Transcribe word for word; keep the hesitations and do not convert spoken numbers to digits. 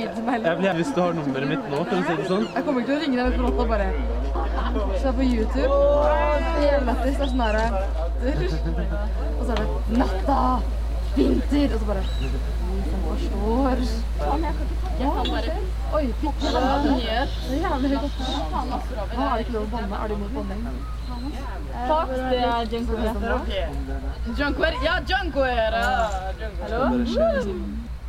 ringe til meg heller. Jeg blir hvis du har nummeret mitt nå, for å si det sånn. Jeg kommer ikke til å ringe deg på natta bare. Se på YouTube. Hele lættis, det er sånn her. Og så er det natta, vinter, og så bare som forstår. Jeg kan bare... Oi, pitt, det er jævlig høyt oppe. Hva er det ikke lov å banne? Er du imot banning? Takk, det er Junkware. Junkware? Ja, Junkware! Hallo?